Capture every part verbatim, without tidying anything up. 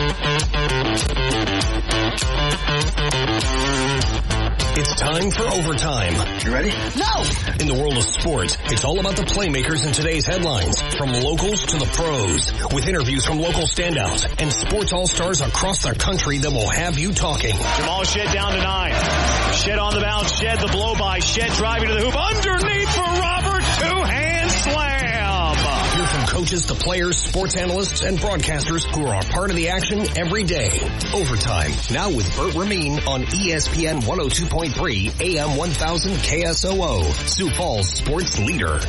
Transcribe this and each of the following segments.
It's time for overtime. You ready? No! In the world of sports, it's all about the playmakers in today's headlines, from locals to the pros, with interviews from local standouts and sports all-stars across the country that will have you talking. Jamal Shed down to nine. Shed on the bounce. Shed the blow-by. Shed driving to the hoop. Underneath for Robert. Two-hand slam. Hear from coaches to players, sports analysts, and broadcasters who are a part of the action every day. Overtime, now with Bert Rameen on E S P N one oh two point three, A M one thousand K S O O, Sioux Falls sports leader.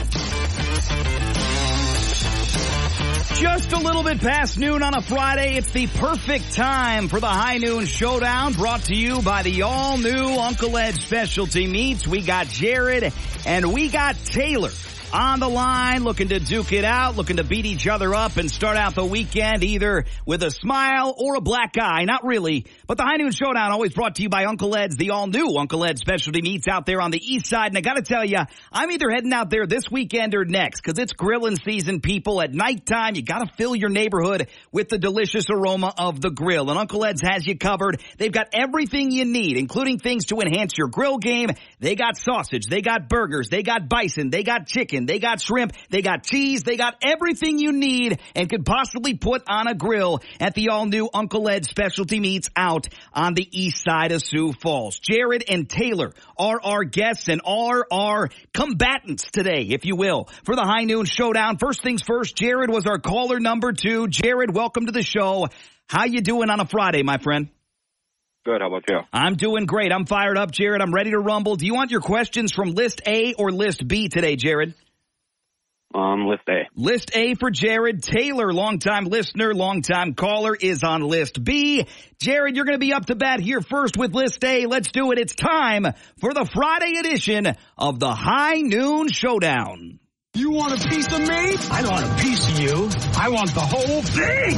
Just a little bit past noon on a Friday. It's the perfect time for the High Noon Showdown, brought to you by the all-new Uncle Ed Specialty Meats. We got Jared and we got Taylor on the line, looking to duke it out, looking to beat each other up and start out the weekend either with a smile or a black eye. Not really, but the High Noon Showdown always brought to you by Uncle Ed's, the all-new Uncle Ed Specialty Meats out there on the east side. And I got to tell you, I'm either heading out there this weekend or next because it's grilling season, people. At nighttime, you got to fill your neighborhood with the delicious aroma of the grill. And Uncle Ed's has you covered. They've got everything you need, including things to enhance your grill game. They got sausage. They got burgers. They got bison. They got chicken. They got shrimp, they got cheese, they got everything you need and could possibly put on a grill at the all-new Uncle Ed Specialty Meats out on the east side of Sioux Falls. Jared and Taylor are our guests and are our combatants today, if you will, for the High Noon Showdown. First things first, Jared was our caller number two. Jared, welcome to the show. How you doing on a Friday, my friend? Good. How about you? I'm doing great. I'm fired up, Jared. I'm ready to rumble. Do you want your questions from List A or List B today, Jared? Um, List A. List A for Jared. Taylor, longtime listener, longtime caller, is on List B. Jared, you're going to be up to bat here first with List A. Let's do it. It's time for the Friday edition of the High Noon Showdown. You want a piece of me? I don't want a piece of you. I want the whole thing.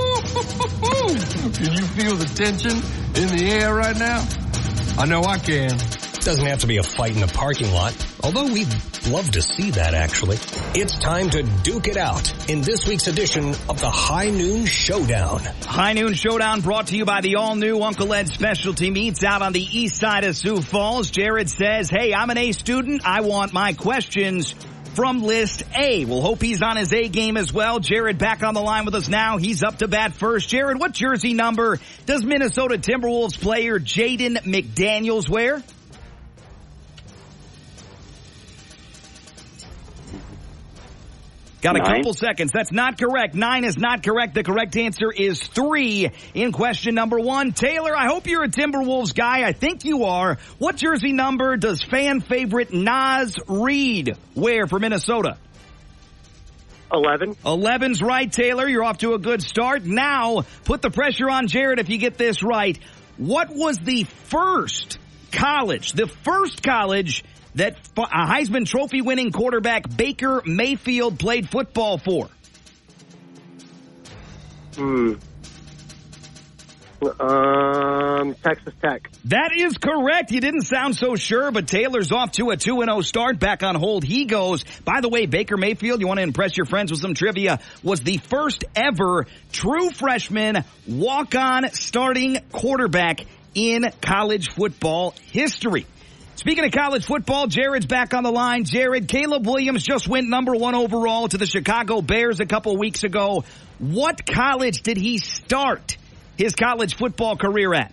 Can you feel the tension in the air right now? I know I can. Doesn't have to be a fight in a parking lot, although we'd love to see that, actually. It's time to duke it out in this week's edition of the High Noon Showdown. High Noon Showdown brought to you by the all-new Uncle Ed Specialty Meats out on the east side of Sioux Falls. Jared says, hey, I'm an A student. I want my questions from List A. We'll hope he's on his A game as well. Jared back on the line with us now. He's up to bat first. Jared, what jersey number does Minnesota Timberwolves player Jaden McDaniels wear? Got a Nine. couple seconds. That's not correct. Nine is not correct. The correct answer is three in question number one. Taylor, I hope you're a Timberwolves guy. I think you are. What jersey number does fan favorite Naz Reid wear for Minnesota? Eleven. Eleven's right, Taylor. You're off to a good start. Now, put the pressure on Jared if you get this right. What was the first college, the first college that a Heisman Trophy winning quarterback Baker Mayfield played football for? Hmm. Um, Texas Tech. That is correct. You didn't sound so sure, but Taylor's off to a two and oh start. Back on hold he goes. By the way, Baker Mayfield, you want to impress your friends with some trivia, was the first ever true freshman walk-on starting quarterback in college football history. Speaking of college football, Jared's back on the line. Jared, Caleb Williams just went number one overall to the Chicago Bears a couple weeks ago. What college did he start his college football career at?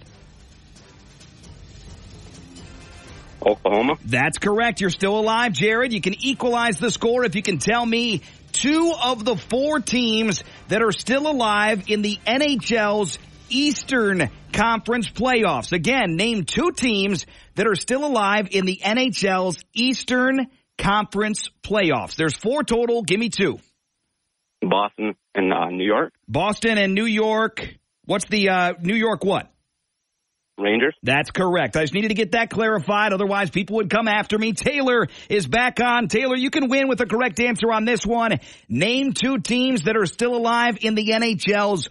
Oklahoma. That's correct. You're still alive, Jared. You can equalize the score if you can tell me two of the four teams that are still alive in the N H L's Eastern Conference playoffs. Again, name two teams that are still alive in the N H L's Eastern Conference playoffs. There's four total. Give me two. Boston and uh, New York. Boston and New York. What's the uh, New York what? Rangers. That's correct. I just needed to get that clarified. Otherwise, people would come after me. Taylor is back on. Taylor, you can win with the correct answer on this one. Name two teams that are still alive in the N H L's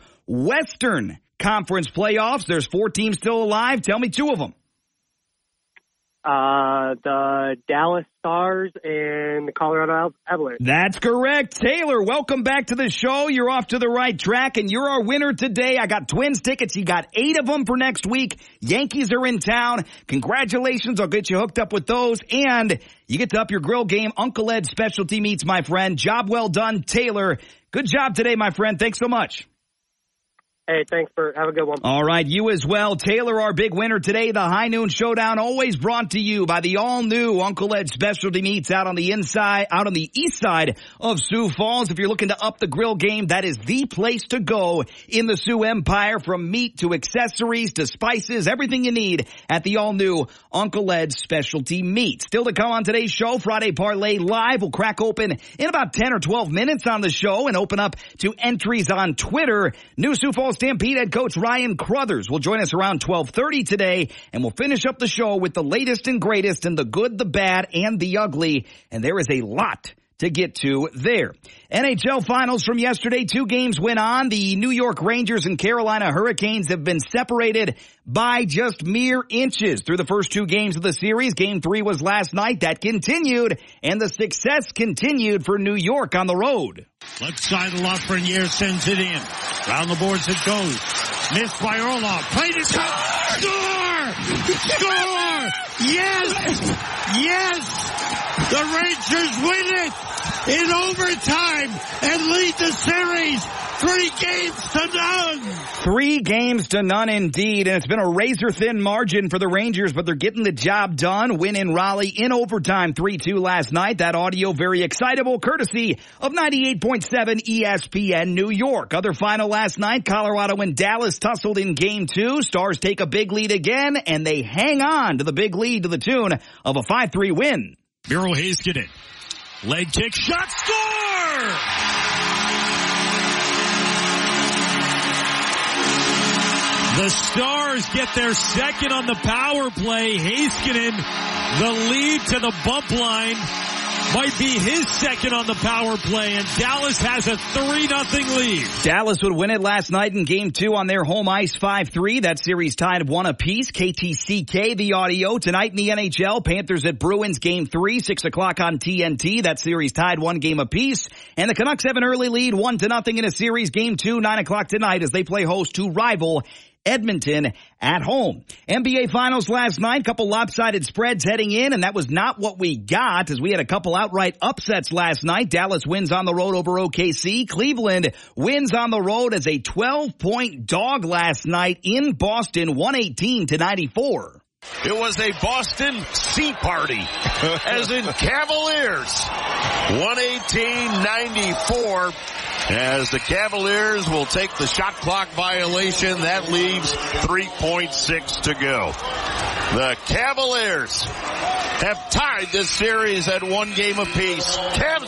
Western Conference playoffs. There's four teams still alive. Tell me two of them. Uh, the Dallas Stars and the Colorado Avalanche. That's correct. Taylor, welcome back to the show. You're off to the right track, and you're our winner today. I got Twins tickets. You got eight of them for next week. Yankees are in town. Congratulations. I'll get you hooked up with those. And you get to up your grill game. Uncle Ed's Specialty Meats, my friend. Job well done, Taylor. Good job today, my friend. Thanks so much. Hey, thanks for, have a good one. All right, you as well. Taylor, our big winner today, the High Noon Showdown, always brought to you by the all-new Uncle Ed Specialty Meats out on the inside, out on the east side of Sioux Falls. If you're looking to up the grill game, that is the place to go in the Sioux Empire, from meat to accessories to spices, everything you need at the all-new Uncle Ed Specialty Meats. Still to come on today's show, Friday Parlay Live will crack open in about ten or twelve minutes on the show and open up to entries on Twitter. New Sioux Falls Stampede head coach Ryan Crothers will join us around twelve thirty today, and we'll finish up the show with the latest and greatest in the good, the bad, and the ugly. And there is a lot to get to there. N H L Finals from yesterday. Two games went on. The New York Rangers and Carolina Hurricanes have been separated by just mere inches through the first two games of the series. Game three was last night. That continued, and the success continued for New York on the road. Left side of Lafreniere sends it in. Round the boards it goes. Missed by Orlov. Played it. Score! Score! Yes! Yes! The Rangers win it in overtime and lead the series three games to none. Three games to none indeed, and it's been a razor-thin margin for the Rangers, but they're getting the job done. Win in Raleigh in overtime three two last night. That audio very excitable, courtesy of ninety-eight point seven E S P N New York. Other final last night, Colorado and Dallas tussled in game two. Stars take a big lead again, and they hang on to the big lead to the tune of a five three win. Miro Heiskanen. Leg kick, shot, score! The Stars get their second on the power play. Heiskanen, the lead to the bump line, might be his second on the power play, and Dallas has a three nothing lead. Dallas would win it last night in game two on their home ice five three. That series tied one apiece. K T C K, the audio. Tonight in the N H L, Panthers at Bruins game three, six o'clock on T N T. That series tied one game apiece. And the Canucks have an early lead, one to nothing in a series game two, nine o'clock tonight as they play host to rival Edmonton at home. N B A Finals last night, couple lopsided spreads heading in, and that was not what we got, as we had a couple outright upsets last night. Dallas wins on the road over O K C. Cleveland wins on the road as a twelve-point dog last night in Boston, one eighteen to ninety-four. It was a Boston Sea Party, as in Cavaliers, one eighteen ninety-four. As the Cavaliers will take the shot clock violation, that leaves three point six to go. The Cavaliers have tied this series at one game apiece. Cavs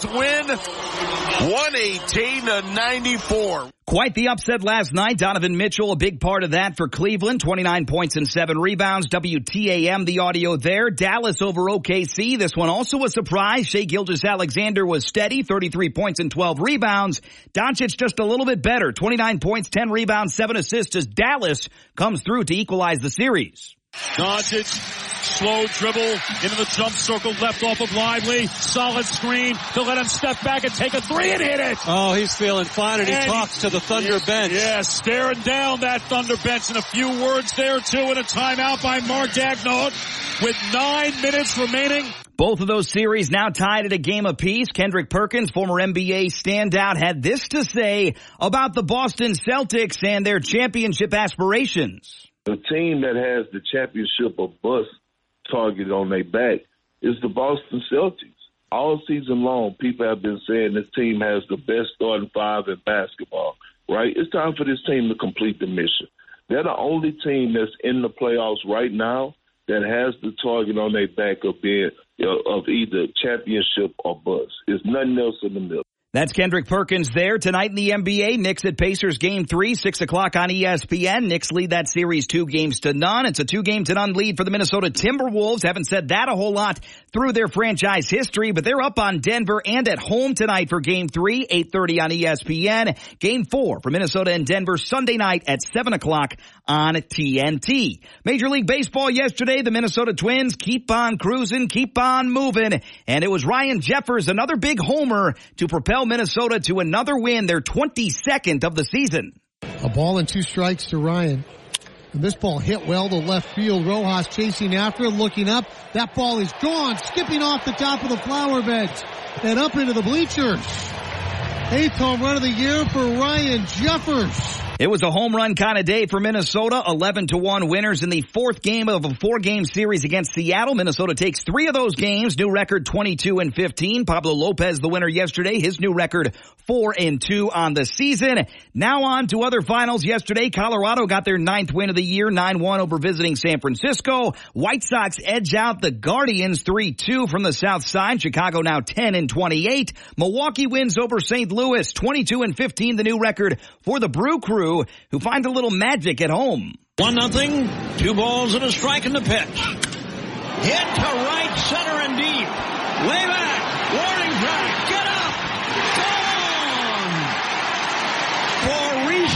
win one eighteen to ninety-four. Quite the upset last night. Donovan Mitchell, a big part of that for Cleveland. twenty-nine points and seven rebounds. W T A M, the audio there. Dallas over O K C. This one also a surprise. Shai Gilgeous-Alexander was steady. thirty-three points and twelve rebounds. Doncic just a little bit better. twenty-nine points, ten rebounds, seven assists as Dallas comes through to equalize the series. Doncic, slow dribble into the jump circle, left off of Lively. Solid screen to let him step back and take a three and hit it. Oh, he's feeling fine, and, and he talks to the Thunder bench. Yeah, staring down that Thunder bench, and a few words there, too, and a timeout by Mark Daigneault with nine minutes remaining. Both of those series now tied at a game apiece. Kendrick Perkins, former N B A standout, had this to say about the Boston Celtics and their championship aspirations. The team that has the championship or bust target on their back is the Boston Celtics. All season long, people have been saying this team has the best starting five in basketball, right? It's time for this team to complete the mission. They're the only team that's in the playoffs right now that has the target on their back of being of either championship or bust. There's nothing else in the middle. That's Kendrick Perkins there. Tonight in the N B A, Knicks at Pacers game three, six o'clock on E S P N. Knicks lead that series two games to none. It's a two game to none lead for the Minnesota Timberwolves. Haven't said that a whole lot through their franchise history, but they're up on Denver and at home tonight for game three, eight thirty on E S P N. Game four for Minnesota and Denver Sunday night at seven o'clock on T N T. Major League Baseball yesterday, the Minnesota Twins keep on cruising, keep on moving, and it was Ryan Jeffers, another big homer to propel Minnesota to another win, their twenty-second of the season. A ball and two strikes to Ryan. And this ball hit well to left field. Rojas chasing after it, looking up. That ball is gone, skipping off the top of the flower beds and up into the bleachers. Eighth home run of the year for Ryan Jeffers. It was a home run kind of day for Minnesota. eleven to one winners in the fourth game of a four-game series against Seattle. Minnesota takes three of those games. New record twenty-two and fifteen. Pablo Lopez, the winner yesterday. His new record four and two on the season. Now on to other finals. Yesterday, Colorado got their ninth win of the year, nine one over visiting San Francisco. White Sox edge out the Guardians three two from the south side. Chicago now ten and twenty-eight. Milwaukee wins over Saint Louis, twenty-two and fifteen, the new record for the Brew Crew, who find a little magic at home. One nothing, two balls and a strike in the pitch. Hit to right center and deep. Way back, warning track, get up, gone for Rhys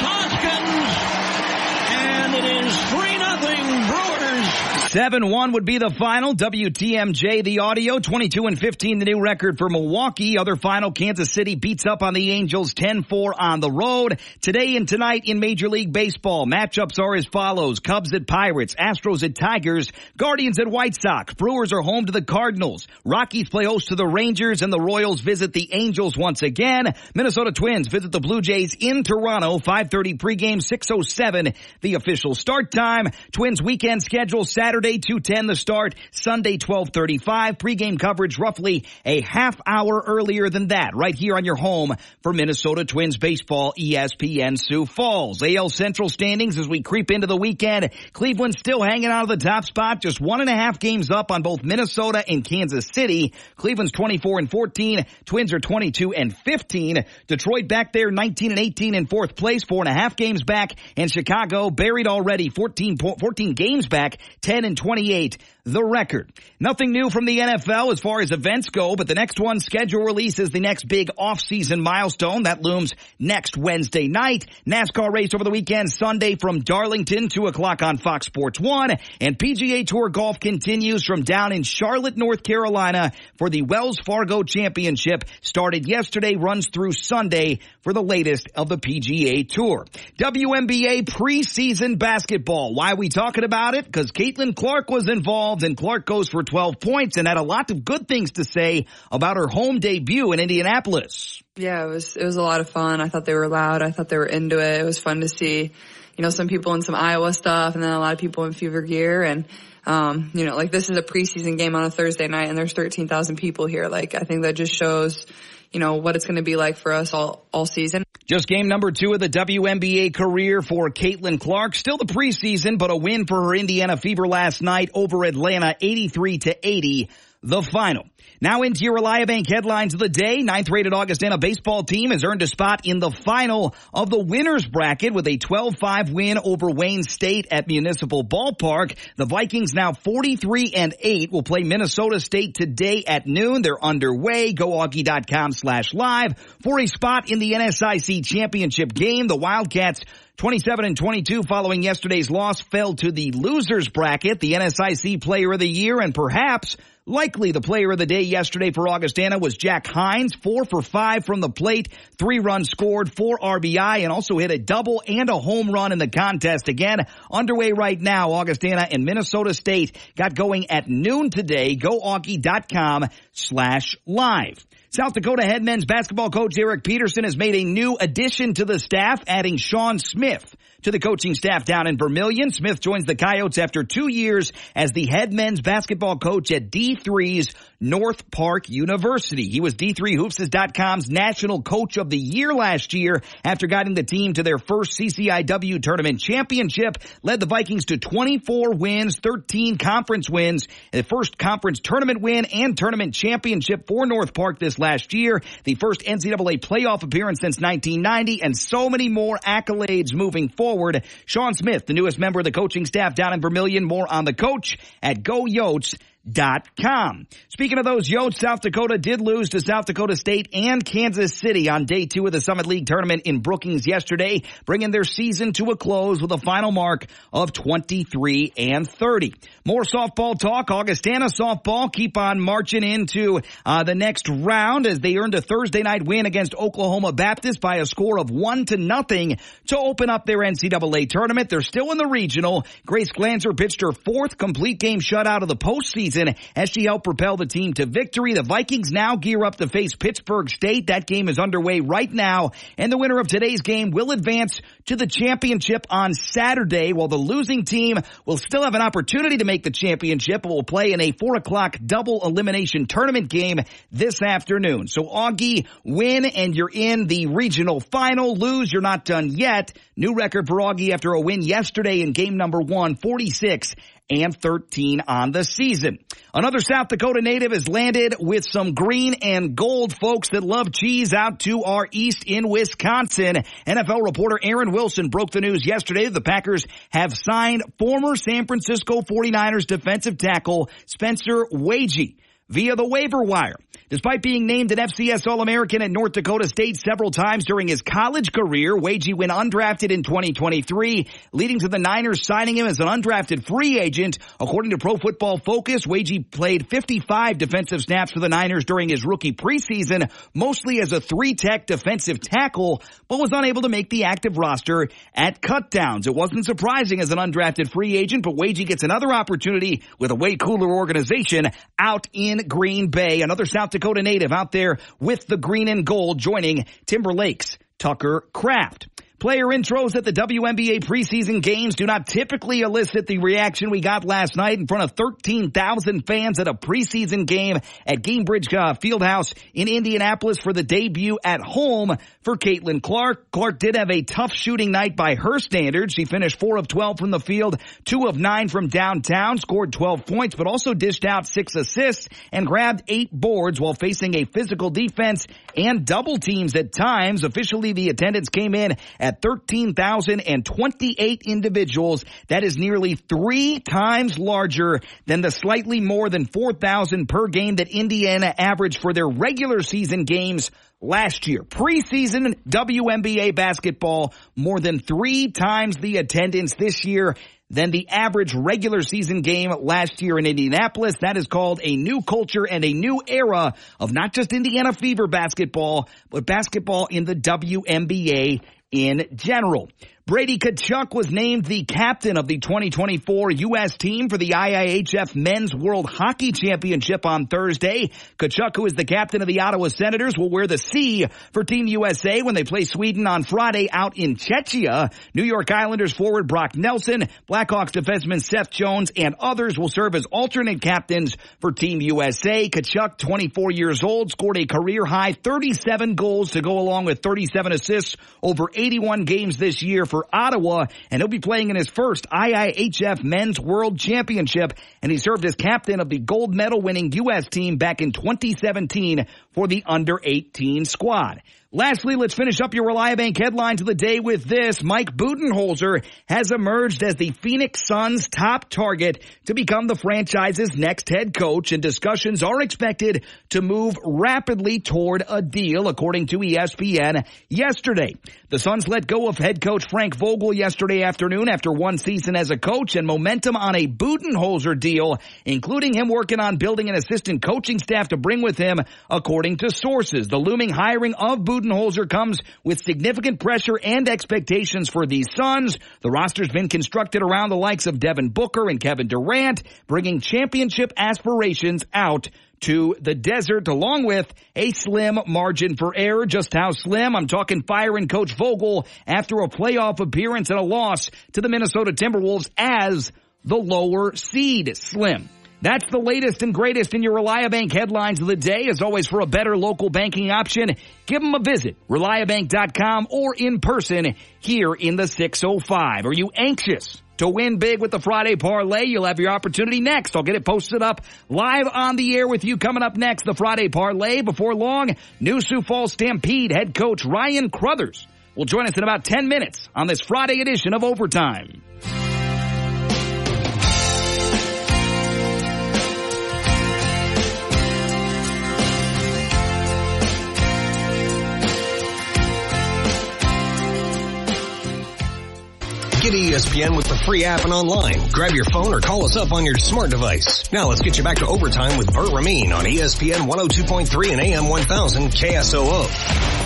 Hoskins, and it is three nothing Brewers. seven one would be the final. W T M J, the audio. twenty-two and fifteen, the new record for Milwaukee. Other final, Kansas City beats up on the Angels ten four on the road. Today and tonight in Major League Baseball, matchups are as follows. Cubs at Pirates, Astros at Tigers, Guardians at White Sox. Brewers are home to the Cardinals. Rockies play host to the Rangers, and the Royals visit the Angels once again. Minnesota Twins visit the Blue Jays in Toronto. five thirty pregame, six oh seven the official start time. Twins weekend schedule Saturday, two ten the start, Sunday twelve thirty-five. Pregame coverage roughly a half hour earlier than that, right here on your home for Minnesota Twins baseball, E S P N Sioux Falls. A L Central standings as we creep into the weekend. Cleveland still hanging out of the top spot, just one and a half games up on both Minnesota and Kansas City. Cleveland's twenty-four and fourteen. Twins are twenty-two and fifteen. Detroit back there nineteen and eighteen in fourth place, four and a half games back. And Chicago buried already, fourteen, fourteen games back, ten and twenty-eight, the record. Nothing new from the N F L as far as events go, but the next one, schedule release, is the next big off-season milestone. That looms next Wednesday night. NASCAR race over the weekend, Sunday from Darlington, two o'clock on Fox Sports one. And P G A Tour golf continues from down in Charlotte, North Carolina for the Wells Fargo Championship. Started yesterday, runs through Sunday for the latest of the P G A Tour. W N B A preseason basketball. Why are we talking about it? Because Caitlin Clark was involved, and Clark goes for twelve points and had a lot of good things to say about her home debut in Indianapolis. Yeah, it was it was a lot of fun. I thought they were loud. I thought they were into it. It was fun to see, you know, some people in some Iowa stuff and then a lot of people in fever gear. And, um, you know, like this is a preseason game on a Thursday night and there's thirteen thousand people here. Like, I think that just shows, you know, what it's going to be like for us all, all season. Just game number two of the W N B A career for Caitlin Clark. Still the preseason, but a win for her Indiana Fever last night over Atlanta, eighty-three to eighty, the final. Now into your Reliabank headlines of the day. Ninth-rated Augustana baseball team has earned a spot in the final of the winners bracket with a twelve five win over Wayne State at Municipal Ballpark. The Vikings, now forty-three and eight, will play Minnesota State today at noon. They're underway. GoAugie.com slash live for a spot in the N S I C championship game. The Wildcats, twenty-seven and twenty-two following yesterday's loss, fell to the losers bracket. The N S I C player of the year and perhaps likely the player of the day yesterday for Augustana was Jack Hines, four for five from the plate, three runs scored, four R B I, and also hit a double and a home run in the contest. Again, underway right now. Augustana and Minnesota State got going at noon today. GoAugie.com slash live. South Dakota head men's basketball coach Eric Peterson has made a new addition to the staff, adding Sean Smith to the coaching staff down in Vermilion. Smith joins the Coyotes after two years as the head men's basketball coach at D three's North Park University. He was D three Hoops dot com's National Coach of the Year last year after guiding the team to their first C C I W tournament championship, led the Vikings to twenty-four wins, thirteen conference wins, the first conference tournament win and tournament championship for North Park this last year, the first N C double A playoff appearance since nineteen ninety, and so many more accolades moving forward. Sean Smith, the newest member of the coaching staff down in Vermilion. More on the coach at go yotes dot com. Speaking of those Yotes, South Dakota did lose to South Dakota State and Kansas City on day two of the Summit League tournament in Brookings yesterday, bringing their season to a close with a final mark of twenty-three and thirty. More softball talk. Augustana softball keep on marching into uh, the next round as they earned a Thursday night win against Oklahoma Baptist by a score of one to nothing to open up their N C double A tournament. They're still in the regional. Grace Glanzer pitched her fourth complete game shutout of the postseason as she helped propel the team to victory. The Vikings now gear up to face Pittsburgh State. That game is underway right now, and the winner of today's game will advance to the championship on Saturday, while the losing team will still have an opportunity to make the championship, but will play in a four o'clock double elimination tournament game this afternoon. So Augie, win and you're in the regional final. Lose, you're not done yet. New record for Augie after a win yesterday in game number one, forty-six and thirteen on the season. Another South Dakota native has landed with some green and gold folks that love cheese out to our east in Wisconsin. N F L reporter Aaron Wilson broke the news yesterday that the Packers have signed former San Francisco forty-niners defensive tackle Spencer Waege via the waiver wire. Despite being named an F C S All-American at North Dakota State several times during his college career, Waege went undrafted in twenty twenty-three, leading to the Niners signing him as an undrafted free agent. According to Pro Football Focus, Waege played fifty-five defensive snaps for the Niners during his rookie preseason, mostly as a three-tech defensive tackle, but was unable to make the active roster at cutdowns. It wasn't surprising as an undrafted free agent, but Waege gets another opportunity with a way cooler organization out in Green Bay. Another South Dakota native out there with the green and gold, joining Timberlake's Tucker Kraft. Player intros at the W N B A preseason games do not typically elicit the reaction we got last night in front of thirteen thousand fans at a preseason game at Gainbridge uh, Fieldhouse in Indianapolis for the debut at home for Caitlin Clark. Clark did have a tough shooting night by her standards. She finished four of twelve from the field, two of nine from downtown, scored twelve points, but also dished out six assists and grabbed eight boards while facing a physical defense and double teams at times. Officially, the attendance came in at At thirteen thousand twenty-eight individuals. That is nearly three times larger than the slightly more than four thousand per game that Indiana averaged for their regular season games last year. Preseason W N B A basketball, more than three times the attendance this year than the average regular season game last year in Indianapolis. That is called a new culture and a new era of not just Indiana Fever basketball, but basketball in the W N B A in general. Brady Tkachuk was named the captain of the twenty twenty-four U S team for the I I H F Men's World Hockey Championship on Thursday. Tkachuk, who is the captain of the Ottawa Senators, will wear the C for Team U S A when they play Sweden on Friday out in Czechia. New York Islanders forward Brock Nelson, Blackhawks defenseman Seth Jones, and others will serve as alternate captains for Team U S A. Tkachuk, twenty-four years old, scored a career-high thirty-seven goals to go along with thirty-seven assists over eighty-one games this year for Ottawa, and he'll be playing in his first I I H F Men's World Championship, and he served as captain of the gold medal winning U S team back in twenty seventeen for the under eighteen squad. Lastly, let's finish up your Reliabank headlines of the day with this. Mike Budenholzer has emerged as the Phoenix Suns' top target to become the franchise's next head coach, and discussions are expected to move rapidly toward a deal, according to E S P N yesterday. The Suns let go of head coach Frank Vogel yesterday afternoon after one season as a coach, and momentum on a Budenholzer deal, including him working on building an assistant coaching staff to bring with him, according to sources. The looming hiring of Budenholzer Budenholzer comes with significant pressure and expectations for the Suns. The roster's been constructed around the likes of Devin Booker and Kevin Durant, bringing championship aspirations out to the desert, along with a slim margin for error. Just how slim? I'm talking firing Coach Vogel after a playoff appearance and a loss to the Minnesota Timberwolves as the lower seed. Slim. That's the latest and greatest in your ReliaBank headlines of the day. As always, for a better local banking option, give them a visit, reliabank dot com, or in person here in the six oh five. Are you anxious to win big with the Friday Parlay? You'll have your opportunity next. I'll get it posted up live on the air with you coming up next, the Friday Parlay. Before long, new Sioux Falls Stampede head coach Ryan Crothers will join us in about ten minutes on this Friday edition of Overtime. Get E S P N with the free app and online. Grab your phone or call us up on your smart device. Now let's get you back to Overtime with Burt Rameen on E S P N one oh two point three and A M one thousand K S O O.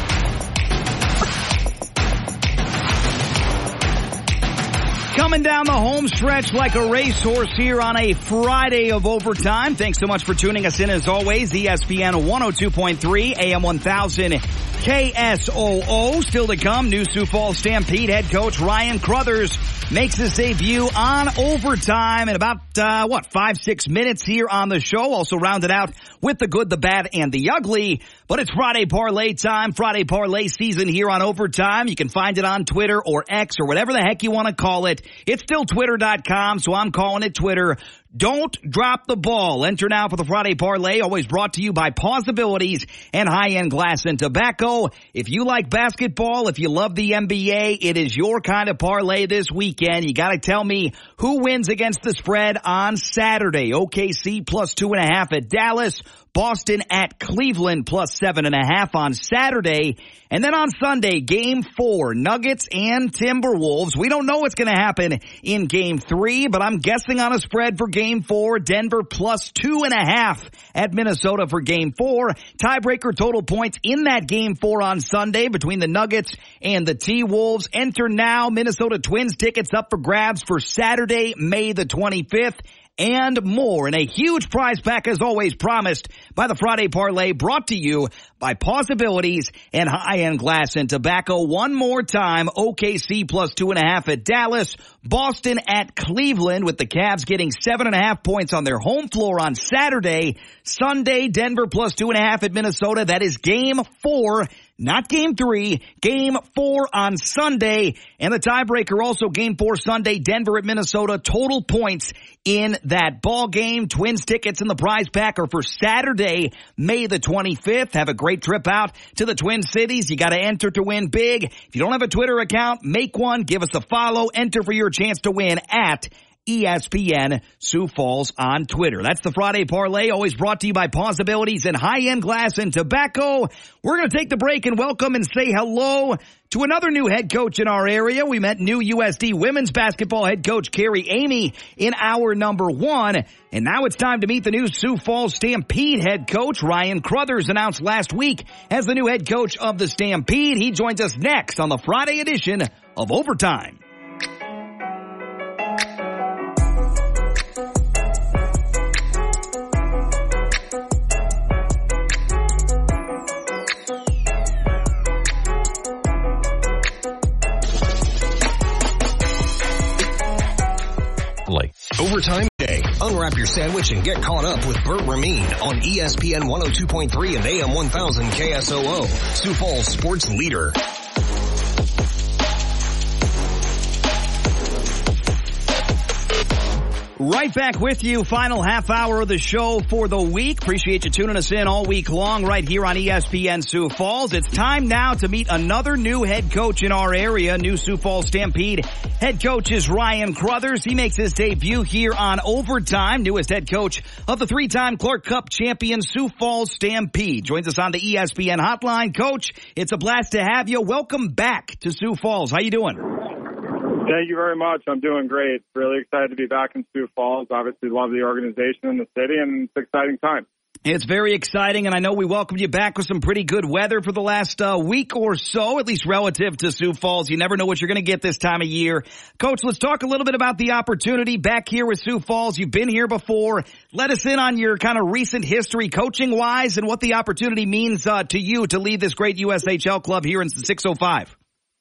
Coming down the home stretch like a racehorse here on a Friday of Overtime. Thanks so much for tuning us in as always. E S P N one oh two point three, A M one thousand K S O O. Still to come, new Sioux Falls Stampede head coach Ryan Crothers makes his debut on Overtime in about, uh, what, five, six minutes here on the show. Also rounded out with the good, the bad, and the ugly. But it's Friday Parlay time, Friday Parlay season here on Overtime. You can find it on Twitter or X or whatever the heck you want to call it. It's still twitter dot com, so I'm calling it Twitter. Don't drop the ball. Enter now for the Friday Parlay, always brought to you by Possibilities and High-End Glass and Tobacco. If you like basketball, if you love the N B A, it is your kind of parlay this weekend. You got to tell me who wins against the spread on Saturday. O K C plus two and a half at Dallas. Boston at Cleveland plus seven and a half on Saturday. And then on Sunday, game four, Nuggets and Timberwolves. We don't know what's going to happen in game three, but I'm guessing on a spread for game four, Denver plus two and a half at Minnesota for game four. Tiebreaker total points in that game four on Sunday between the Nuggets and the T-Wolves. Enter now. Minnesota Twins tickets up for grabs for Saturday, May the twenty-fifth. And more in a huge prize pack as always promised by the Friday Parlay, brought to you by Possibilities and High-End Glass and Tobacco. One more time, O K C plus two and a half at Dallas, Boston at Cleveland with the Cavs getting seven and a half points on their home floor on Saturday. Sunday, Denver plus two and a half at Minnesota. That is game four. Not game three, game four on Sunday. And the tiebreaker also game four Sunday, Denver at Minnesota. Total points in that ball game. Twins tickets in the prize pack are for Saturday, May the twenty-fifth. Have a great trip out to the Twin Cities. You got to enter to win big. If you don't have a Twitter account, make one. Give us a follow. Enter for your chance to win at E S P N Sioux Falls on Twitter. That's the Friday Parlay, always brought to you by Possibilities and High-End Glass and Tobacco. We're going to take the break and welcome and say hello to another new head coach in our area. We met new U S D women's basketball head coach Carrie Amy in hour number one. And now it's time to meet the new Sioux Falls Stampede head coach. Ryan Crothers announced last week as the new head coach of the Stampede. He joins us next on the Friday edition of Overtime. Overtime Day. Unwrap your sandwich and get caught up with Burt Rameen on E S P N one oh two point three and A M one thousand K S O O, Sioux Falls sports leader. Right back with you. Final half hour of the show for the week. Appreciate you tuning us in all week long right here on E S P N Sioux Falls. It's time now to meet another new head coach in our area. New Sioux Falls Stampede head coach is Ryan Crothers. He makes his debut here on Overtime. Newest head coach of the three-time Clark Cup champion Sioux Falls Stampede. Joins us on the E S P N hotline. Coach, it's a blast to have you. Welcome back to Sioux Falls. How you doing? Thank you very much. I'm doing great. Really excited to be back in Sioux Falls. Obviously love the organization and the city, and it's an exciting time. It's very exciting, and I know we welcomed you back with some pretty good weather for the last uh, week or so, at least relative to Sioux Falls. You never know what you're going to get this time of year. Coach, let's talk a little bit about the opportunity back here with Sioux Falls. You've been here before. Let us in on your kind of recent history coaching-wise and what the opportunity means uh, to you to lead this great U S H L club here in six oh five.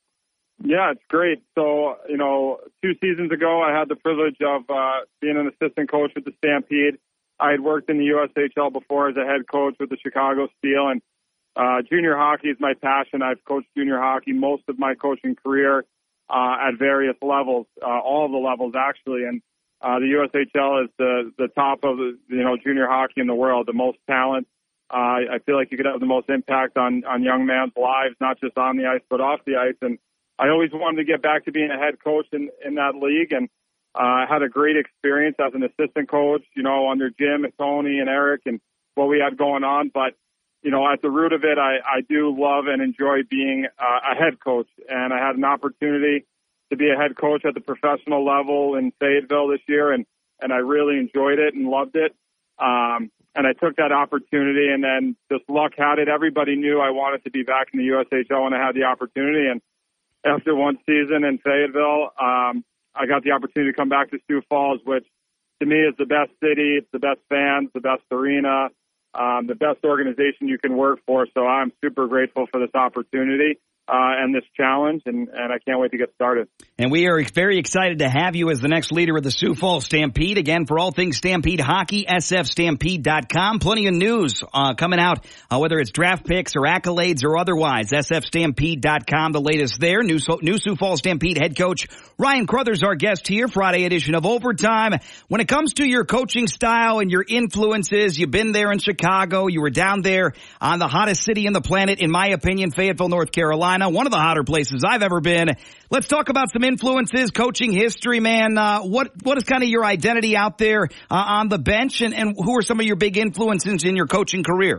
Yeah, it's great. So, you know, two seasons ago, I had the privilege of uh, being an assistant coach with the Stampede. I had worked in the U S H L before as a head coach with the Chicago Steel, and uh, junior hockey is my passion. I've coached junior hockey most of my coaching career uh, at various levels, uh, all of the levels actually. And uh, the U S H L is the the top of the, you know, junior hockey in the world, the most talent. Uh, I feel like you could have the most impact on on young men's lives, not just on the ice but off the ice. And I always wanted to get back to being a head coach in in that league, and I uh, had a great experience as an assistant coach, you know, under Jim and Tony and Eric and what we had going on. But, you know, at the root of it, I, I do love and enjoy being uh, a head coach. And I had an opportunity to be a head coach at the professional level in Fayetteville this year, and, and I really enjoyed it and loved it. Um, and I took that opportunity, and then just luck had it. Everybody knew I wanted to be back in the U S H L when I had the opportunity. And after one season in Fayetteville, um, I got the opportunity to come back to Sioux Falls, which to me is the best city, it's the best fans, the best arena, um, the best organization you can work for. So I'm super grateful for this opportunity uh, and this challenge, and, and I can't wait to get started. And we are very excited to have you as the next leader of the Sioux Falls Stampede. Again, for all things Stampede Hockey, S F Stampede dot com. Plenty of news uh, coming out, uh, whether it's draft picks or accolades or otherwise. S F Stampede dot com, the latest there. New, new Sioux Falls Stampede head coach Ryan Crothers, our guest here, Friday edition of Overtime. When it comes to your coaching style and your influences, you've been there in Chicago. You were down there on the hottest city in the planet, in my opinion, Fayetteville, North Carolina, one of the hotter places I've ever been. Let's talk about some influences, coaching history, man. Uh, what what is kind of your identity out there uh, on the bench, and, and who are some of your big influences in your coaching career?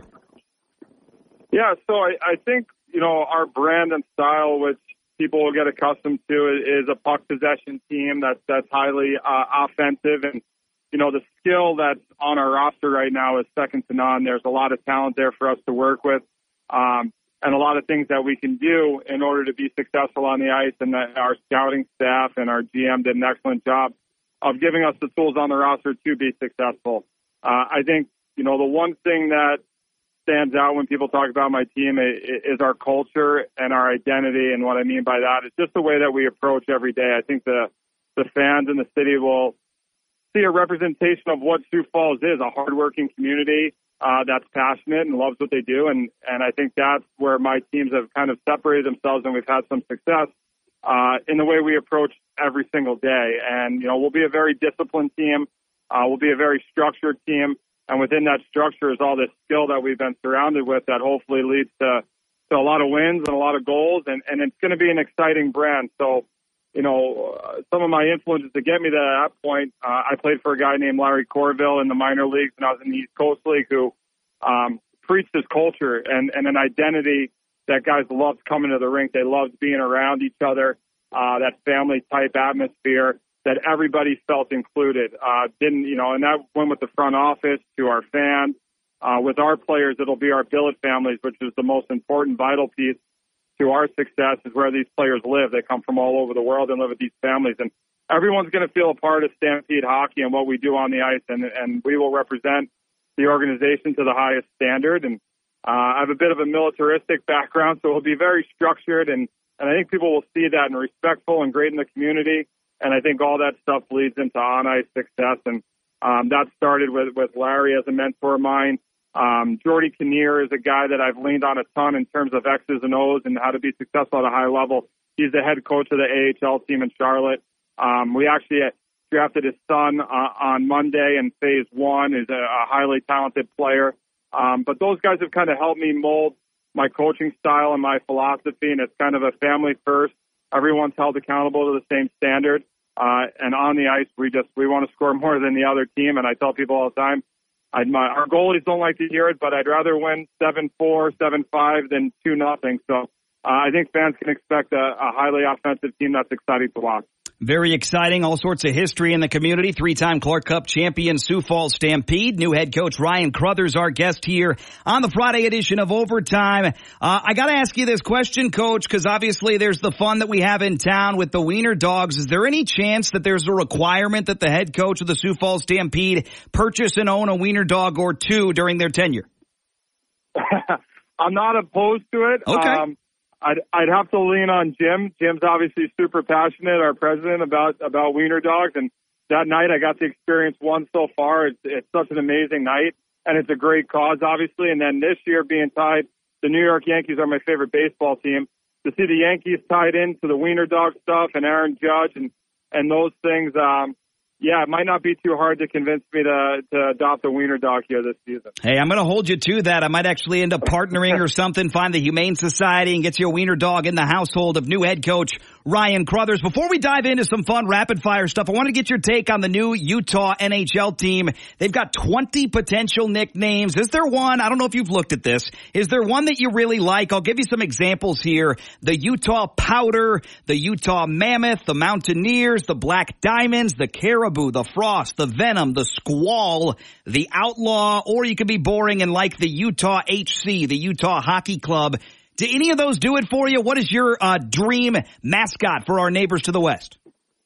Yeah, so I, I think, you know, our brand and style, which people will get accustomed to, is a puck possession team that's that's highly uh, offensive, and you know the skill that's on our roster right now is second to none. There's a lot of talent there for us to work with, um, and a lot of things that we can do in order to be successful on the ice. And that our scouting staff and our G M did an excellent job of giving us the tools on the roster to be successful. Uh, I think you know the one thing that stands out when people talk about my team is our culture and our identity. And what I mean by that is just the way that we approach every day. I think the, the fans in the city will see a representation of what Sioux Falls is, a hardworking community uh, that's passionate and loves what they do. And, and I think that's where my teams have kind of separated themselves, and we've had some success uh, in the way we approach every single day. And, you know, we'll be a very disciplined team. Uh, we'll be a very structured team. And within that structure is all this skill that we've been surrounded with that hopefully leads to, to a lot of wins and a lot of goals. And, and it's going to be an exciting brand. So, you know, uh, some of my influences to get me to that point, uh, I played for a guy named Larry Corville in the minor leagues when I was in the East Coast League, who um, preached his culture and, and an identity that guys loved coming to the rink. They loved being around each other, uh, that family-type atmosphere, that everybody felt included. Uh, didn't, you know, and that went with the front office to our fans. Uh, with our players, it'll be our billet families, which is the most important, vital piece to our success, is where these players live. They come from all over the world and live with these families. And everyone's going to feel a part of Stampede Hockey and what we do on the ice, and, and we will represent the organization to the highest standard. And uh, I have a bit of a militaristic background, so we'll be very structured, and, and I think people will see that and respectful and great in the community. And I think all that stuff leads into on-ice success. And um, that started with, with Larry as a mentor of mine. Um, Jordy Kinnear is a guy that I've leaned on a ton in terms of X's and O's and how to be successful at a high level. He's the head coach of the A H L team in Charlotte. Um, we actually drafted his son uh, on Monday in phase one. He's a, a highly talented player. Um, but those guys have kind of helped me mold my coaching style and my philosophy, and it's kind of a family first. Everyone's held accountable to the same standard. Uh, and on the ice, we just, we want to score more than the other team. And I tell people all the time, I'd, my, our goalies don't like to hear it, but I'd rather win seven four, seven five than two nothing. So uh, I think fans can expect a, a highly offensive team that's exciting to watch. Very exciting. All sorts of history in the community. Three-time Clark Cup champion Sioux Falls Stampede. New head coach Ryan Crothers, our guest here on the Friday edition of Overtime. Uh, I got to ask you this question, Coach, because obviously there's the fun that we have in town with the Wiener Dogs. Is there any chance that there's a requirement that the head coach of the Sioux Falls Stampede purchase and own a Wiener Dog or two during their tenure? I'm not opposed to it. Okay. Um, I'd, I'd have to lean on Jim. Jim's obviously super passionate, our president, about, about Wiener Dogs. And that night I got to experience one so far. It's, it's such an amazing night, and it's a great cause, obviously. And then this year being tied, the New York Yankees are my favorite baseball team. To see the Yankees tied into the Wiener Dog stuff and Aaron Judge and, and those things, um, yeah, it might not be too hard to convince me to, to adopt a Wiener Dog here this season. Hey, I'm going to hold you to that. I might actually end up partnering or something, find the Humane Society and get you a Wiener Dog in the household of new head coach Ryan Crothers. Before we dive into some fun rapid-fire stuff, I want to get your take on the new Utah N H L team. They've got twenty potential nicknames. Is there one? I don't know if you've looked at this. Is there one that you really like? I'll give you some examples here. The Utah Powder, the Utah Mammoth, the Mountaineers, the Black Diamonds, the Caribou, the Frost, the Venom, the Squall, the Outlaw, or you could be boring and like the Utah H C, the Utah Hockey Club. Do any of those do it for you? What is your uh, dream mascot for our neighbors to the west?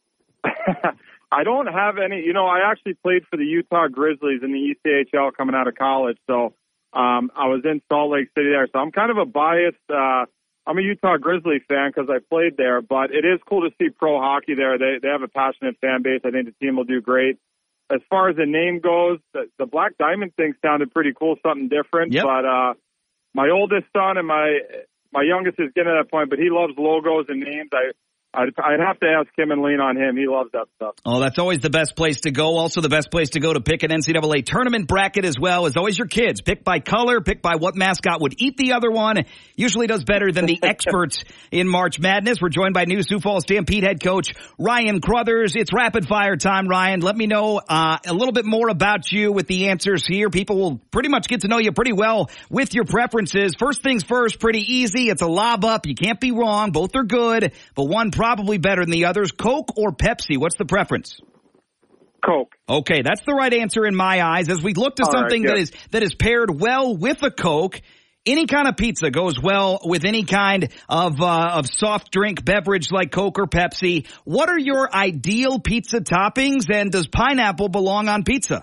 I don't have any. You know, I actually played for the Utah Grizzlies in the E C H L coming out of college, so um, I was in Salt Lake City there. So I'm kind of a biased. Uh, I'm a Utah Grizzly fan because I played there, but it is cool to see pro hockey there. They they have a passionate fan base. I think the team will do great. As far as the name goes, the, the Black Diamond thing sounded pretty cool, something different. Yep. But uh, my oldest son and my my youngest is getting to that point, but he loves logos and names. I I'd, I'd have to ask him and lean on him. He loves that stuff. Oh, that's always the best place to go. Also the best place to go to pick an N C double A tournament bracket as well is always your kids. Pick by color, pick by what mascot would eat the other one. Usually does better than the experts in March Madness. We're joined by new Sioux Falls Stampede head coach Ryan Crothers. It's rapid fire time, Ryan. Let me know uh, a little bit more about you with the answers here. People will pretty much get to know you pretty well with your preferences. First things first, pretty easy. It's a lob up. You can't be wrong. Both are good, but one probably better than the others. Coke or Pepsi? What's the preference? Coke. Okay, that's the right answer in my eyes. As we look to All something right, that yeah. is that is paired well with a Coke, any kind of pizza goes well with any kind of uh, of soft drink beverage like Coke or Pepsi. What are your ideal pizza toppings, and does pineapple belong on pizza?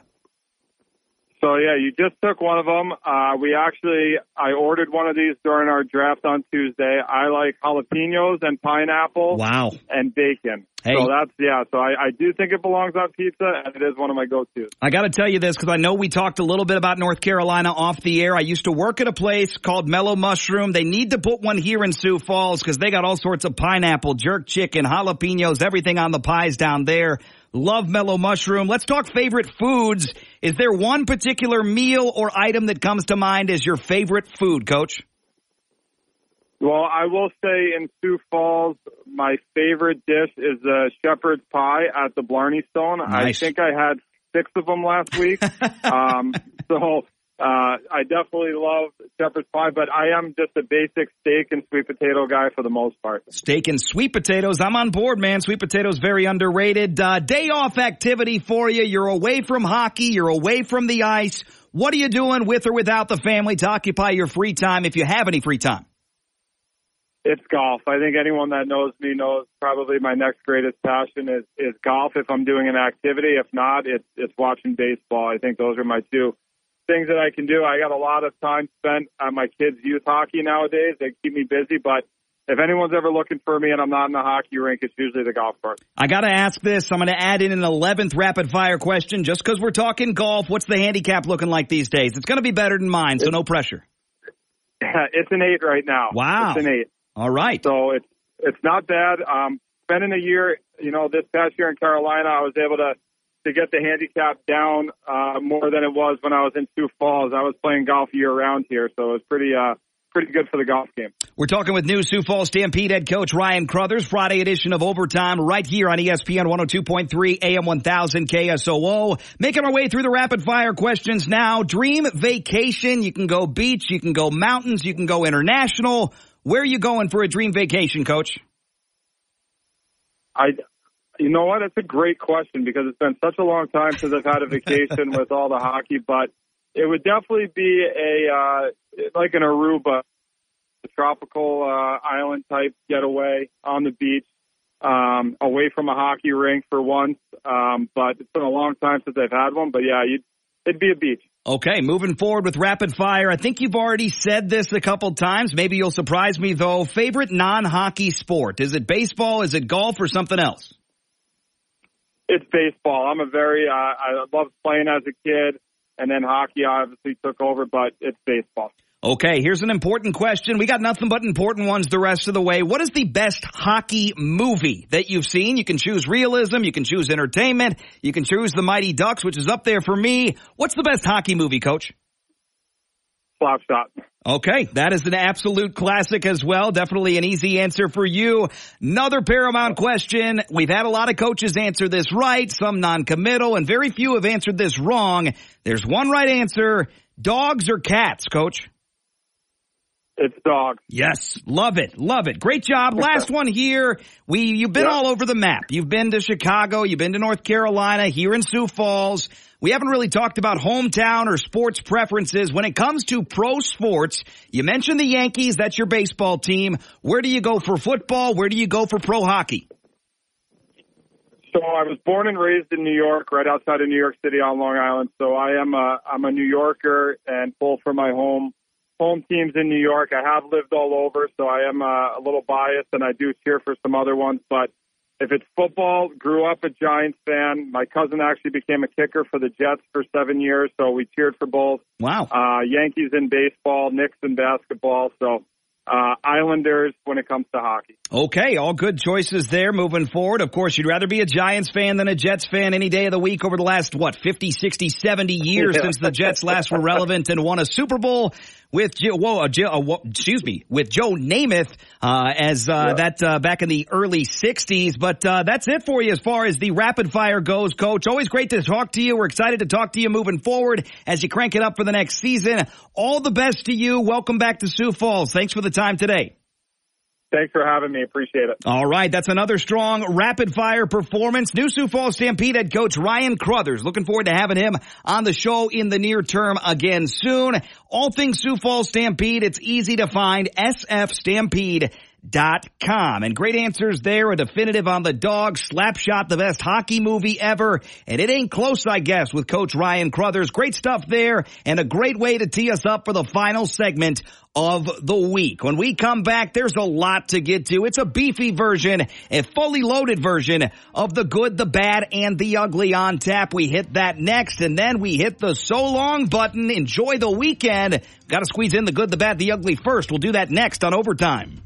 So, yeah, you just took one of them. Uh, we actually, I ordered one of these during our draft on Tuesday. I like jalapenos and pineapple. Wow. And bacon. Hey. So that's, yeah, so I, I do think it belongs on pizza, and it is one of my go-tos. I got to tell you this because I know we talked a little bit about North Carolina off the air. I used to work at a place called Mellow Mushroom. They need to put one here in Sioux Falls because they got all sorts of pineapple, jerk chicken, jalapenos, everything on the pies down there. Love Mellow Mushroom. Let's talk favorite foods. Is there one particular meal or item that comes to mind as your favorite food, Coach? Well, I will say in Sioux Falls, my favorite dish is the shepherd's pie at the Blarney Stone. Nice. I think I had six of them last week. um, so uh, I definitely love shepherd's pie, but I am just a basic steak and sweet potato guy for the most part. Steak and sweet potatoes. I'm on board, man. Sweet potatoes, very underrated. Uh, day off activity for you. You're away from hockey. You're away from the ice. What are you doing with or without the family to occupy your free time if you have any free time? It's golf. I think anyone that knows me knows probably my next greatest passion is, is golf if I'm doing an activity. If not, it's, it's watching baseball. I think those are my two things that I can do. I got a lot of time spent on my kids' youth hockey nowadays. They keep me busy, but if anyone's ever looking for me and I'm not in the hockey rink, it's usually the golf cart. I got to ask this. I'm going to add in an eleventh rapid-fire question just because we're talking golf. What's the handicap looking like these days? It's going to be better than mine, so no pressure. It's an eight right now. Wow. It's an eight. All right. So it's it's not bad. Um, spending a year, you know, this past year in Carolina, I was able to, to get the handicap down uh, more than it was when I was in Sioux Falls. I was playing golf year-round here, so it was pretty uh, pretty good for the golf game. We're talking with new Sioux Falls Stampede head coach Ryan Crothers. Friday edition of Overtime right here on E S P N one oh two point three A M one thousand K S O O. Making our way through the rapid-fire questions now. Dream vacation. You can go beach. You can go mountains. You can go international. Where are you going for a dream vacation, Coach? I, you know what? It's a great question because it's been such a long time since I've had a vacation with all the hockey, but it would definitely be a, uh, like an Aruba, a tropical, uh, island type getaway on the beach, um, away from a hockey rink for once. Um, but it's been a long time since I've had one, but yeah, you'd, it'd be a beach. Okay, moving forward with rapid fire. I think you've already said this a couple times. Maybe you'll surprise me, though. Favorite non-hockey sport? Is it baseball? Is it golf or something else? It's baseball. I'm a very, uh, I loved playing as a kid, and then hockey obviously took over, but it's baseball. Okay, here's an important question. We got nothing but important ones the rest of the way. What is the best hockey movie that you've seen? You can choose realism. You can choose entertainment. You can choose The Mighty Ducks, which is up there for me. What's the best hockey movie, Coach? Slapshot. Okay, that is an absolute classic as well. Definitely an easy answer for you. Another Paramount question. We've had a lot of coaches answer this right, some non-committal, and very few have answered this wrong. There's one right answer. Dogs or cats, Coach? It's dogs. Yes. Love it. Love it. Great job. Last one here. We, you've been yep. all over the map. You've been to Chicago. You've been to North Carolina, here in Sioux Falls. We haven't really talked about hometown or sports preferences. When it comes to pro sports, you mentioned the Yankees. That's your baseball team. Where do you go for football? Where do you go for pro hockey? So I was born and raised in New York, right outside of New York City on Long Island. So I am a, I'm a New Yorker and pull for my home. Home teams in New York. I have lived all over, so I am uh, a little biased, and I do cheer for some other ones. But if it's football, grew up a Giants fan. My cousin actually became a kicker for the Jets for seven years, so we cheered for both. Wow. Uh, Yankees in baseball, Knicks in basketball. So uh, Islanders when it comes to hockey. Okay, all good choices there moving forward. Of course, you'd rather be a Giants fan than a Jets fan any day of the week over the last, what, fifty, sixty, seventy years yeah. since the Jets last were relevant and won a Super Bowl with Joe, whoa, uh, Joe, uh, excuse me, with Joe Namath uh, as uh, yeah. that uh, back in the early sixties. But uh, that's it for you as far as the rapid fire goes, Coach. Always great to talk to you. We're excited to talk to you moving forward as you crank it up for the next season. All the best to you. Welcome back to Sioux Falls. Thanks for the time today. Thanks for having me. Appreciate it. All right. That's another strong rapid-fire performance. New Sioux Falls Stampede head coach Ryan Crothers. Looking forward to having him on the show in the near term again soon. All things Sioux Falls Stampede, it's easy to find. S F Stampede dot com. And great answers there. A definitive on the dog. Slapshot, the best hockey movie ever. And it ain't close, I guess, with Coach Ryan Crothers. Great stuff there. And a great way to tee us up for the final segment of the week. When we come back, there's a lot to get to. It's a beefy version, a fully loaded version of the good, the bad, and the ugly on tap. We hit that next, and then we hit the so long button. Enjoy the weekend. Got to squeeze in the good, the bad, the ugly first. We'll do that next on Overtime.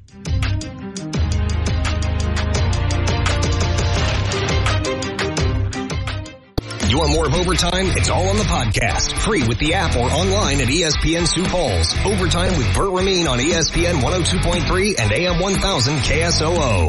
You want more of Overtime? It's all on the podcast. Free with the app or online at E S P N Sioux Falls. Overtime with Burt Ramin on E S P N one oh two point three and A M one thousand K S O O.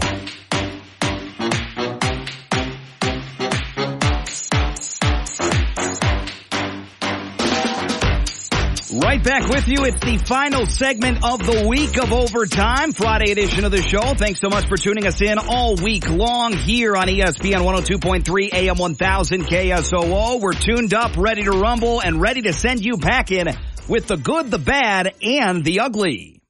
Right back with you. It's the final segment of the week of Overtime, Friday edition of the show. Thanks so much for tuning us in all week long here on E S P N one oh two point three A M one thousand K S O O. We're tuned up, ready to rumble, and ready to send you back in with the good, the bad, and the ugly.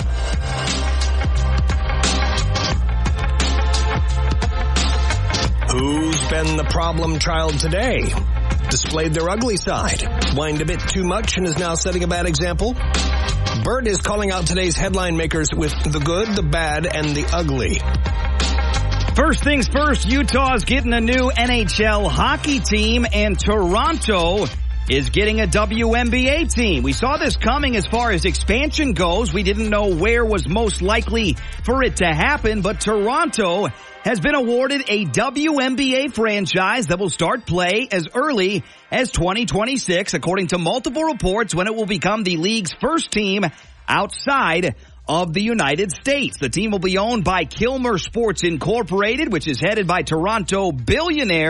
Who's been the problem child today? Displayed their ugly side, whined a bit too much, and is now setting a bad example? Burt is calling out today's headline makers with the good, the bad, and the ugly. First things first, Utah's getting a new N H L hockey team, and Toronto is getting a W N B A team. We saw this coming as far as expansion goes. We didn't know where was most likely for it to happen, but Toronto has been awarded a W N B A franchise that will start play as early as twenty twenty-six, according to multiple reports, when it will become the league's first team outside of the United States. The team will be owned by Kilmer Sports Incorporated, which is headed by Toronto billionaire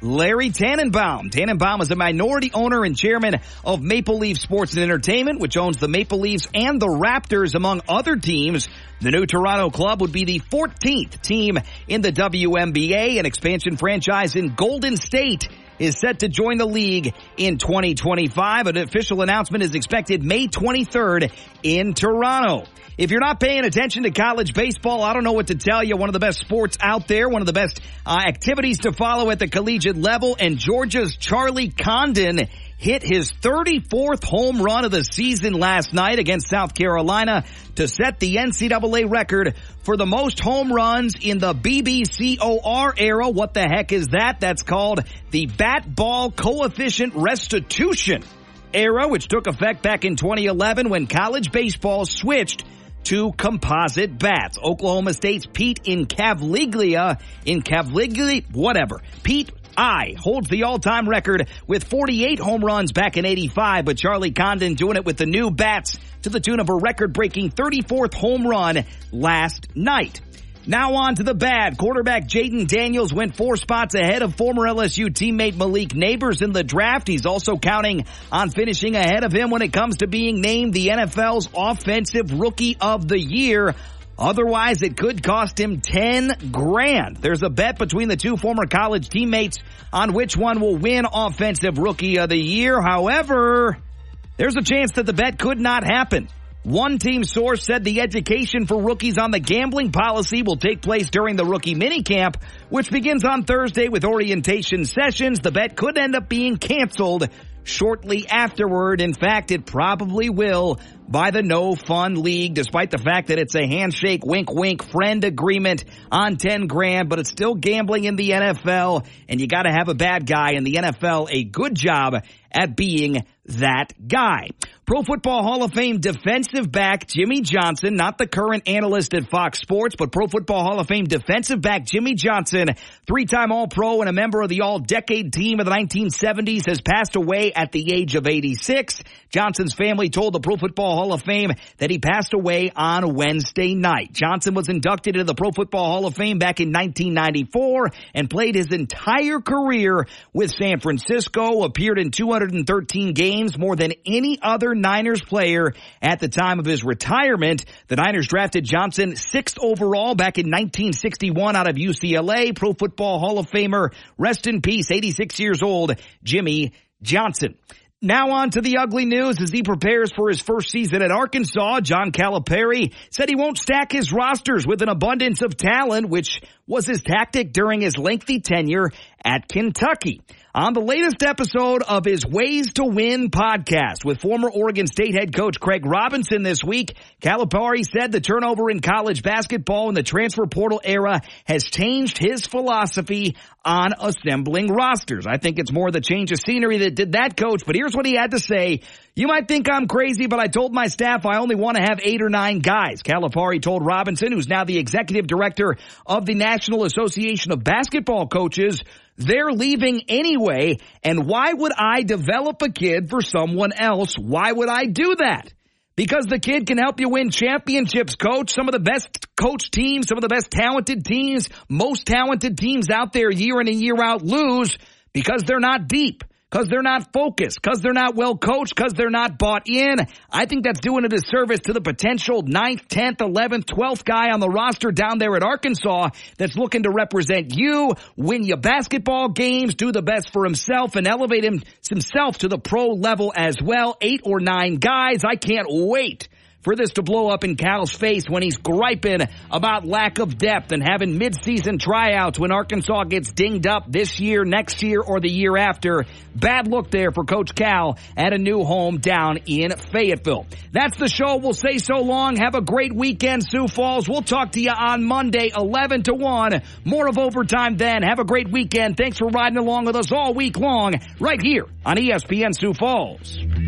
Larry Tannenbaum. Tannenbaum is a minority owner and chairman of Maple Leaf Sports and Entertainment, which owns the Maple Leafs and the Raptors, among other teams. The new Toronto club would be the fourteenth team in the W N B A. An expansion franchise in Golden State is set to join the league in twenty twenty-five. An official announcement is expected May twenty-third in Toronto. If you're not paying attention to college baseball, I don't know what to tell you. One of the best sports out there, one of the best uh, activities to follow at the collegiate level, and Georgia's Charlie Condon hit his thirty-fourth home run of the season last night against South Carolina to set the N C double A record for the most home runs in the B B C O R era. What the heck is that? That's called the Bat Ball Coefficient Restitution era, which took effect back in twenty eleven when college baseball switched to composite bats. Oklahoma State's Pete Incaviglia, Incaviglia, whatever. Pete I holds the all-time record with forty-eight home runs back in eighty-five, but Charlie Condon doing it with the new bats to the tune of a record-breaking thirty-fourth home run last night. Now on to the bad. Quarterback Jaden Daniels went four spots ahead of former L S U teammate Malik Neighbors in the draft. He's also counting on finishing ahead of him when it comes to being named the N F L's Offensive Rookie of the Year. Otherwise, it could cost him ten grand. There's a bet between the two former college teammates on which one will win Offensive Rookie of the Year. However, there's a chance that the bet could not happen. One team source said the education for rookies on the gambling policy will take place during the rookie minicamp, which begins on Thursday with orientation sessions. The bet could end up being canceled shortly afterward. In fact, it probably will by the No Fun League, despite the fact that it's a handshake, wink, wink, friend agreement on ten grand, but it's still gambling in the N F L, and you got to have a bad guy in the N F L a good job at being that guy. Pro Football Hall of Fame defensive back Jimmy Johnson, not the current analyst at Fox Sports, but Pro Football Hall of Fame defensive back Jimmy Johnson, three-time All-Pro and a member of the All-Decade team of the nineteen seventies, has passed away at the age of eighty-six. Johnson's family told the Pro Football Hall of Fame that he passed away on Wednesday night. Johnson was inducted into the Pro Football Hall of Fame back in nineteen ninety-four and played his entire career with San Francisco, appeared in two hundred thirteen games, more than any other Niners player at the time of his retirement. The Niners drafted Johnson sixth overall back in nineteen sixty-one out of U C L A. Pro Football Hall of Famer, rest in peace, eighty-six years old, Jimmy Johnson. Now on to the ugly news as he prepares for his first season at Arkansas. John Calipari said he won't stack his rosters with an abundance of talent, which was his tactic during his lengthy tenure at Kentucky. On the latest episode of his Ways to Win podcast with former Oregon State head coach Craig Robinson this week, Calipari said the turnover in college basketball in the transfer portal era has changed his philosophy on assembling rosters. I think it's more the change of scenery that did that, coach, but here's what he had to say. You might think I'm crazy, but I told my staff I only want to have eight or nine guys. Calipari told Robinson, who's now the executive director of the National Association of Basketball Coaches, they're leaving anyway, and why would I develop a kid for someone else? Why would I do that? Because the kid can help you win championships, coach. Some of the best coach teams, some of the best talented teams, most talented teams out there year in and year out lose because they're not deep, because they're not focused, because they're not well coached, because they're not bought in. I think that's doing a disservice to the potential ninth, tenth, eleventh, twelfth guy on the roster down there at Arkansas that's looking to represent you, win you basketball games, do the best for himself, and elevate him, himself to the pro level as well. Eight or nine guys. I can't wait for this to blow up in Cal's face when he's griping about lack of depth and having midseason tryouts when Arkansas gets dinged up this year, next year, or the year after. Bad look there for Coach Cal at a new home down in Fayetteville. That's the show. We'll say so long. Have a great weekend, Sioux Falls. We'll talk to you on Monday, eleven to one. More of Overtime then. Have a great weekend. Thanks for riding along with us all week long right here on E S P N Sioux Falls.